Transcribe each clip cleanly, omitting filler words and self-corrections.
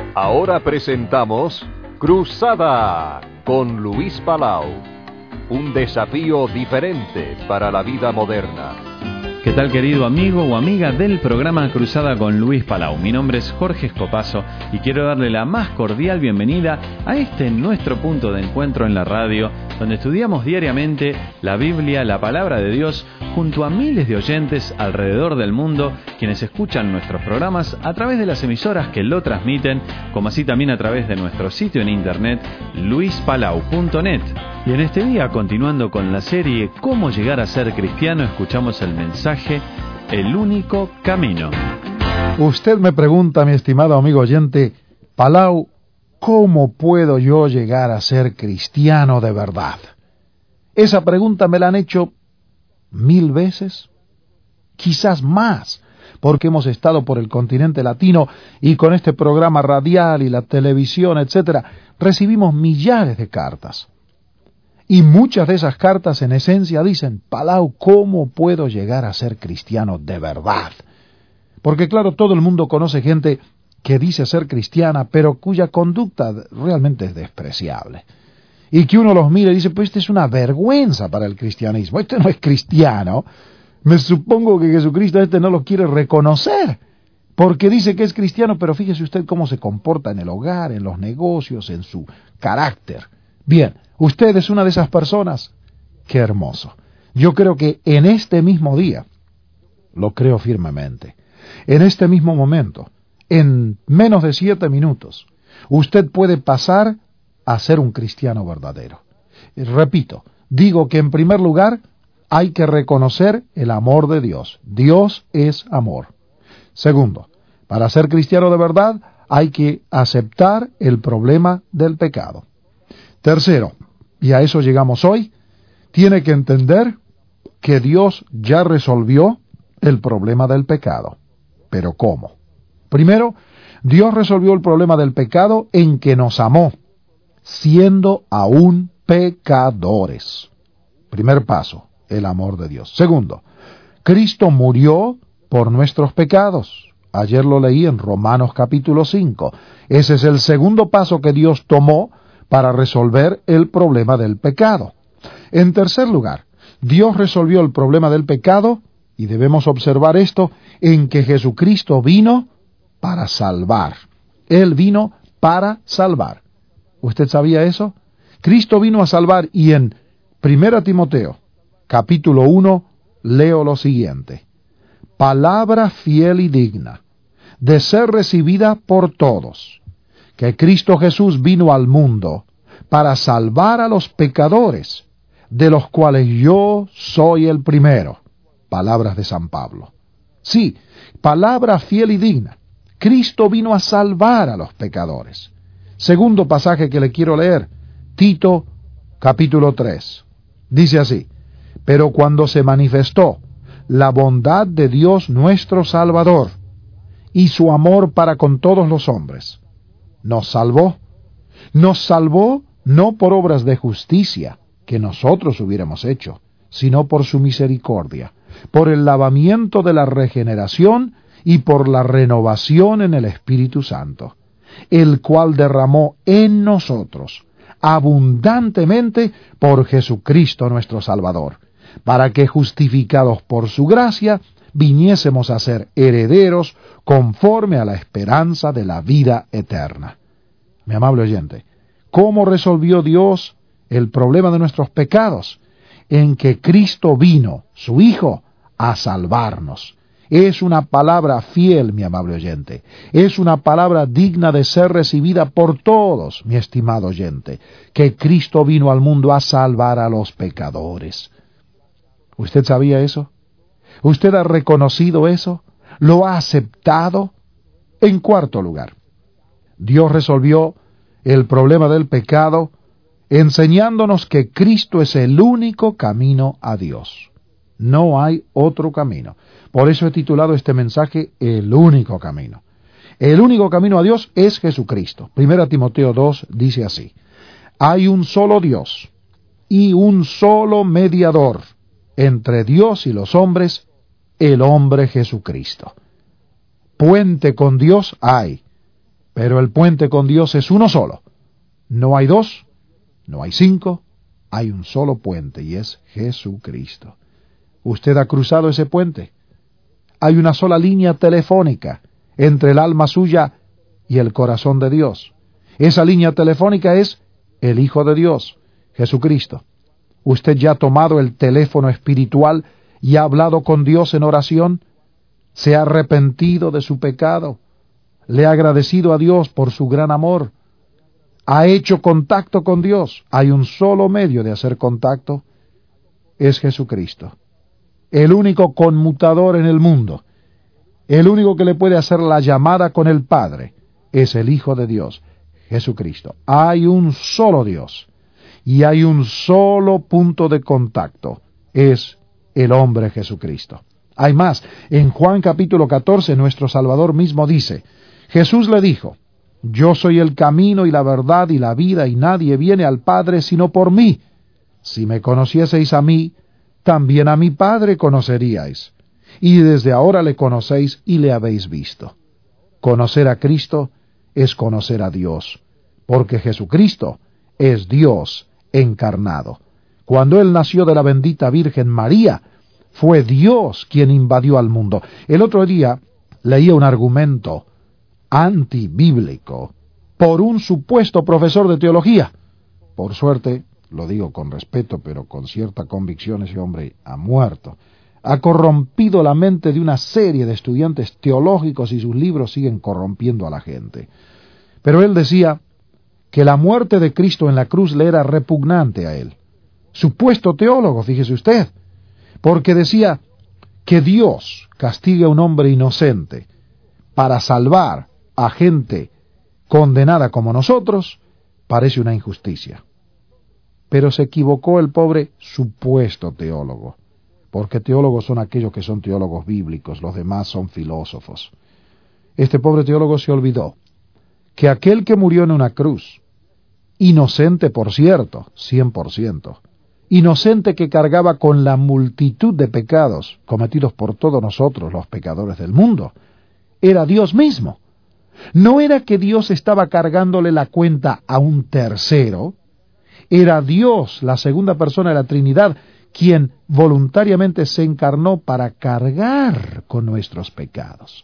Ahora presentamos Cruzada con Luis Palau. Un desafío diferente para la vida moderna. ¿Qué tal, querido amigo o amiga del programa Cruzada con Luis Palau? Mi nombre es Jorge Escopazo y quiero darle la más cordial bienvenida a nuestro punto de encuentro en la radio, donde estudiamos diariamente la Biblia, la Palabra de Dios, junto a miles de oyentes alrededor del mundo, quienes escuchan nuestros programas a través de las emisoras que lo transmiten, como así también a través de nuestro sitio en internet, luispalau.net. Y en este día, continuando con la serie ¿Cómo llegar a ser cristiano?, escuchamos el mensaje El único camino. Usted me pregunta, mi estimado amigo oyente, Palau, ¿cómo puedo yo llegar a ser cristiano de verdad? Esa pregunta me la han hecho 1000 veces, quizás más, porque hemos estado por el continente latino y con este programa radial y la televisión, etcétera, recibimos millares de cartas. Y muchas de esas cartas en esencia dicen, Palau, ¿cómo puedo llegar a ser cristiano de verdad? Porque claro, todo el mundo conoce gente que dice ser cristiana, pero cuya conducta realmente es despreciable. Y que uno los mira y dice, pues esto es una vergüenza para el cristianismo, este no es cristiano. Me supongo que Jesucristo no lo quiere reconocer, porque dice que es cristiano, pero fíjese usted cómo se comporta en el hogar, en los negocios, en su carácter. Bien, usted es una de esas personas. ¡Qué hermoso! Yo creo que en este mismo día, lo creo firmemente, en este mismo momento, en menos de 7 minutos, usted puede pasar a ser un cristiano verdadero. Repito, digo que en primer lugar hay que reconocer el amor de Dios. Dios es amor. Segundo, para ser cristiano de verdad hay que aceptar el problema del pecado. Tercero, y a eso llegamos hoy, tiene que entender que Dios ya resolvió el problema del pecado. ¿Pero cómo? Primero, Dios resolvió el problema del pecado en que nos amó, siendo aún pecadores. Primer paso, el amor de Dios. Segundo, Cristo murió por nuestros pecados. Ayer lo leí en Romanos capítulo 5. Ese es el segundo paso que Dios tomó para resolver el problema del pecado. En tercer lugar, Dios resolvió el problema del pecado, y debemos observar esto, en que Jesucristo vino para salvar. Él vino para salvar. ¿Usted sabía eso? Cristo vino a salvar, y en 1 Timoteo, capítulo 1, leo lo siguiente. Palabra fiel y digna, de ser recibida por todos, que Cristo Jesús vino al mundo para salvar a los pecadores, de los cuales yo soy el primero. Palabras de San Pablo. Sí, palabra fiel y digna. Cristo vino a salvar a los pecadores. Segundo pasaje que le quiero leer, Tito, capítulo 3. Dice así, pero cuando se manifestó la bondad de Dios nuestro Salvador y su amor para con todos los hombres, nos salvó no por obras de justicia que nosotros hubiéramos hecho, sino por su misericordia, por el lavamiento de la regeneración y por la renovación en el Espíritu Santo, el cual derramó en nosotros abundantemente por Jesucristo nuestro Salvador, para que justificados por su gracia viniésemos a ser herederos conforme a la esperanza de la vida eterna. Mi amable oyente, ¿cómo resolvió Dios el problema de nuestros pecados? En que Cristo vino, su Hijo, a salvarnos. Es una palabra fiel, mi amable oyente. Es una palabra digna de ser recibida por todos, mi estimado oyente, que Cristo vino al mundo a salvar a los pecadores. ¿Usted sabía eso? ¿Usted ha reconocido eso? ¿Lo ha aceptado? En cuarto lugar, Dios resolvió el problema del pecado enseñándonos que Cristo es el único camino a Dios. No hay otro camino. Por eso he titulado este mensaje El único camino. El único camino a Dios es Jesucristo. 1 Timoteo 2 dice así, hay un solo Dios y un solo mediador entre Dios y los hombres, el hombre Jesucristo. Puente con Dios hay, Pero el puente con Dios es uno solo. No hay dos, no hay cinco, hay un solo puente y es Jesucristo. ¿Usted ha cruzado ese puente? Hay una sola línea telefónica entre el alma suya y el corazón de Dios. Esa línea telefónica es el Hijo de Dios, Jesucristo. ¿Usted ya ha tomado el teléfono espiritual y ha hablado con Dios en oración? ¿Se ha arrepentido de su pecado? ¿Le ha agradecido a Dios por su gran amor? ¿Ha hecho contacto con Dios? Hay un solo medio de hacer contacto. Es Jesucristo. El único conmutador en el mundo. El único que le puede hacer la llamada con el Padre es el Hijo de Dios, Jesucristo. Hay un solo Dios y hay un solo punto de contacto. Es el hombre Jesucristo. Hay más. En Juan capítulo 14, nuestro Salvador mismo dice, Jesús le dijo, yo soy el camino y la verdad y la vida, y nadie viene al Padre sino por mí. Si me conocieseis a mí, también a mi Padre conoceríais. Y desde ahora le conocéis y le habéis visto. Conocer a Cristo es conocer a Dios, porque Jesucristo es Dios encarnado. Cuando Él nació de la bendita Virgen María, fue Dios quien invadió al mundo. El otro día leía un argumento antibíblico por un supuesto profesor de teología. Por suerte, lo digo con respeto, pero con cierta convicción, ese hombre ha muerto. Ha corrompido la mente de una serie de estudiantes teológicos y sus libros siguen corrompiendo a la gente. Pero él decía que la muerte de Cristo en la cruz le era repugnante a él. Supuesto teólogo, fíjese usted, porque decía que Dios castigue a un hombre inocente para salvar a gente condenada como nosotros, parece una injusticia. Pero se equivocó el pobre supuesto teólogo, porque teólogos son aquellos que son teólogos bíblicos, los demás son filósofos. Este pobre teólogo se olvidó que aquel que murió en una cruz, inocente por cierto, 100%, inocente que cargaba con la multitud de pecados cometidos por todos nosotros, los pecadores del mundo, era Dios mismo. No era que Dios estaba cargándole la cuenta a un tercero, era Dios, la segunda persona de la Trinidad, quien voluntariamente se encarnó para cargar con nuestros pecados.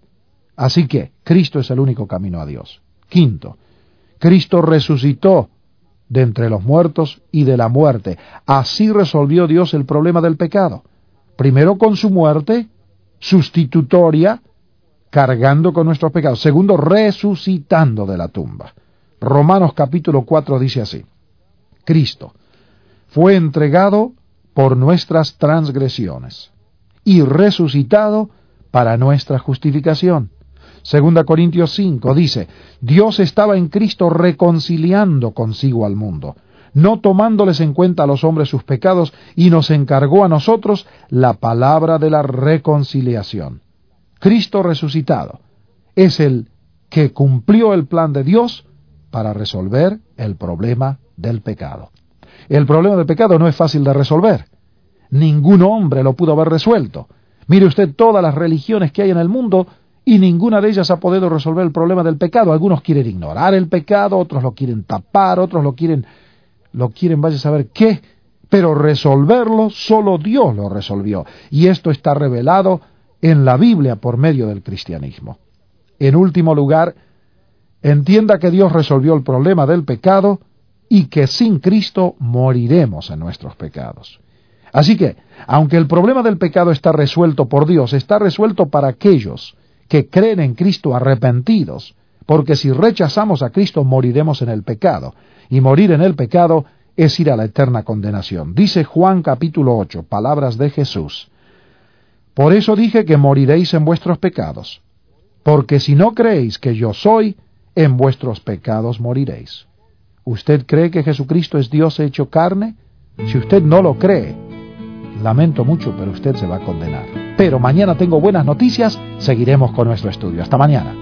Así que Cristo es el único camino a Dios. Quinto, Cristo resucitó de entre los muertos y de la muerte. Así resolvió Dios el problema del pecado. Primero con su muerte sustitutoria, cargando con nuestros pecados. Segundo, resucitando de la tumba. Romanos capítulo 4 dice así, Cristo fue entregado por nuestras transgresiones y resucitado para nuestra justificación. Segunda Corintios 5 dice, Dios estaba en Cristo reconciliando consigo al mundo, no tomándoles en cuenta a los hombres sus pecados, y nos encargó a nosotros la palabra de la reconciliación. Cristo resucitado es el que cumplió el plan de Dios para resolver el problema del pecado. El problema del pecado no es fácil de resolver. Ningún hombre lo pudo haber resuelto. Mire usted todas las religiones que hay en el mundo y ninguna de ellas ha podido resolver el problema del pecado. Algunos quieren ignorar el pecado, otros lo quieren tapar, otros lo quieren vaya a saber qué, pero resolverlo solo Dios lo resolvió. Y esto está revelado en la Biblia por medio del cristianismo. En último lugar, entienda que Dios resolvió el problema del pecado y que sin Cristo moriremos en nuestros pecados. Así que, aunque el problema del pecado está resuelto por Dios, está resuelto para aquellos que creen en Cristo arrepentidos, porque si rechazamos a Cristo moriremos en el pecado, y morir en el pecado es ir a la eterna condenación. Dice Juan capítulo 8, palabras de Jesús, por eso dije que moriréis en vuestros pecados, porque si no creéis que yo soy, en vuestros pecados moriréis. ¿Usted cree que Jesucristo es Dios hecho carne? Si usted no lo cree, lamento mucho, pero usted se va a condenar. Pero mañana tengo buenas noticias, seguiremos con nuestro estudio. Hasta mañana.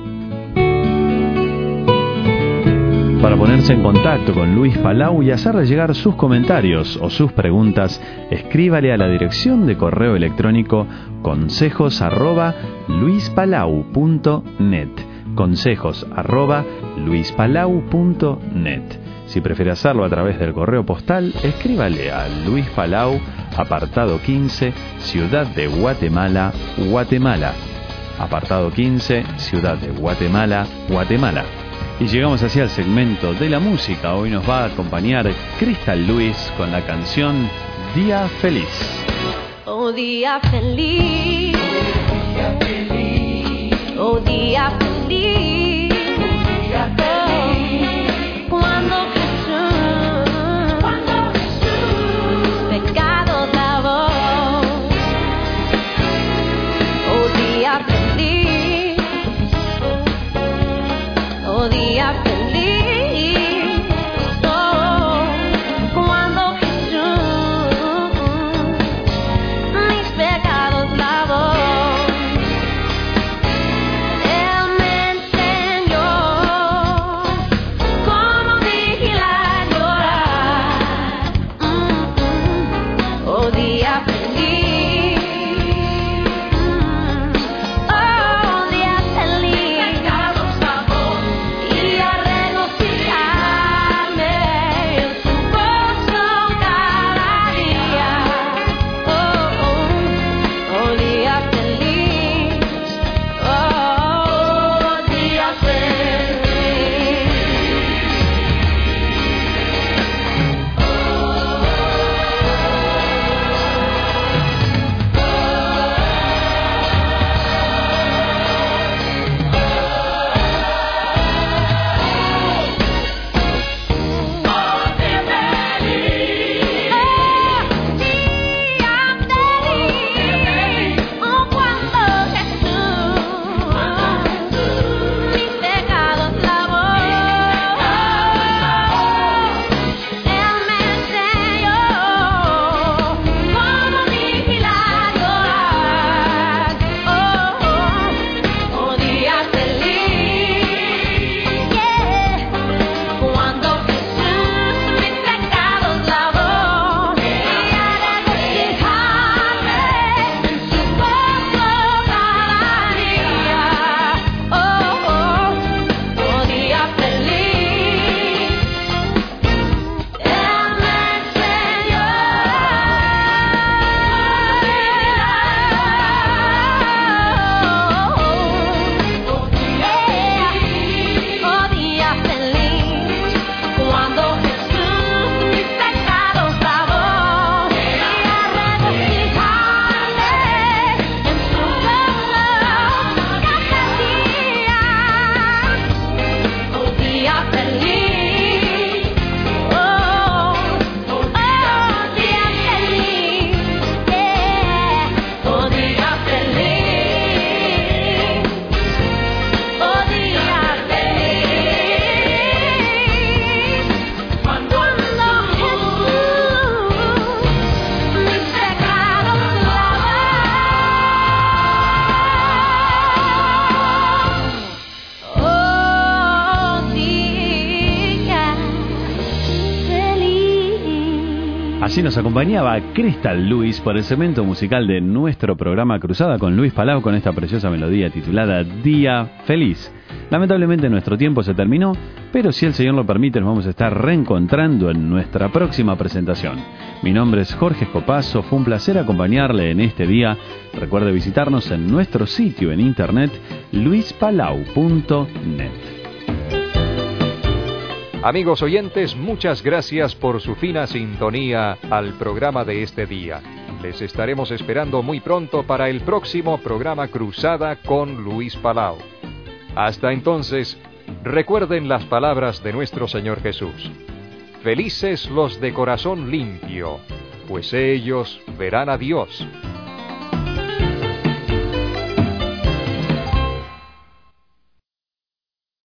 Para ponerse en contacto con Luis Palau y hacerle llegar sus comentarios o sus preguntas, escríbale a la dirección de correo electrónico consejos@luispalau.net. consejos@luispalau.net. Si prefiere hacerlo a través del correo postal, escríbale a Luis Palau, apartado 15, Ciudad de Guatemala, Guatemala. Apartado 15, Ciudad de Guatemala, Guatemala. Y llegamos hacia el segmento de la música. Hoy nos va a acompañar Crystal Lewis con la canción Día Feliz. Oh, día feliz. Oh, día feliz. Cuando Jesús pecado lavó. Oh, día feliz. Oh, día feliz. Oh, cuando Jesús mis pecados lavó. Él me enseñó cómo vigilar, llorar. Oh, día feliz. Oh, día feliz. Y a regocijarme en su gozo cada día. Oh, día feliz. Oh, día feliz. Oh, cuando Jesús mis pecados lavó. Él me enseñó cómo vigilar, llorar. Oh, día feliz. Cuando Jesús mis pecados lavó. Y a regocijarme en su gozo cada día. Oh, día feliz. Él me enseñó. Oh, día feliz. Cuando Jesús mis pecados lavó. Y a regocijarme en su gozo cada día. Oh, día feliz. Oh, día feliz. Oh, día feliz. Oh, día feliz. Cuando Jesús mis pecados lavó. Oh, día feliz. Así nos acompañaba Crystal Lewis por el segmento musical de nuestro programa Cruzada con Luis Palau, con esta preciosa melodía titulada Día Feliz. Lamentablemente nuestro tiempo se terminó, pero si el Señor lo permite nos vamos a estar reencontrando en nuestra próxima presentación. Mi nombre es Jorge Escopazo, fue un placer acompañarle en este día. Recuerde visitarnos en nuestro sitio en internet luispalau.net. Amigos oyentes, muchas gracias por su fina sintonía al programa de este día. Les estaremos esperando muy pronto para el próximo programa Cruzada con Luis Palau. Hasta entonces, recuerden las palabras de nuestro Señor Jesús. Felices los de corazón limpio, pues ellos verán a Dios.